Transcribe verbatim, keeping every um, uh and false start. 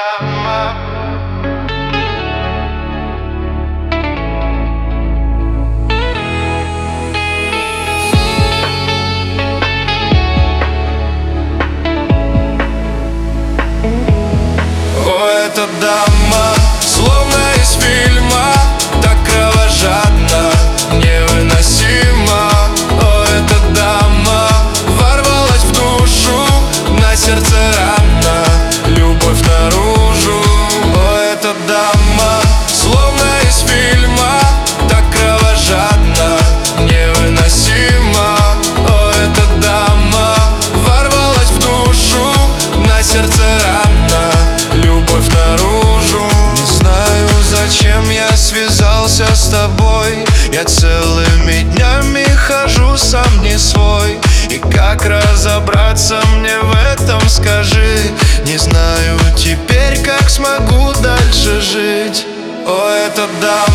дама. О, эта дама, словно из фильма, так кровожадна, невыносима. О, эта дама ворвалась в душу, на сердце рана, любовь наружу. О, эта дама, словно из фильма, так кровожадна, невыносима. О, эта дама ворвалась в душу, на сердце рана, любовь наружу. Не знаю, зачем я связался с тобой. Я целыми днями хожу сам не свой. И как разобраться мне в этом, скажи. Не знаю теперь, как смогу дальше жить. О, эта дама.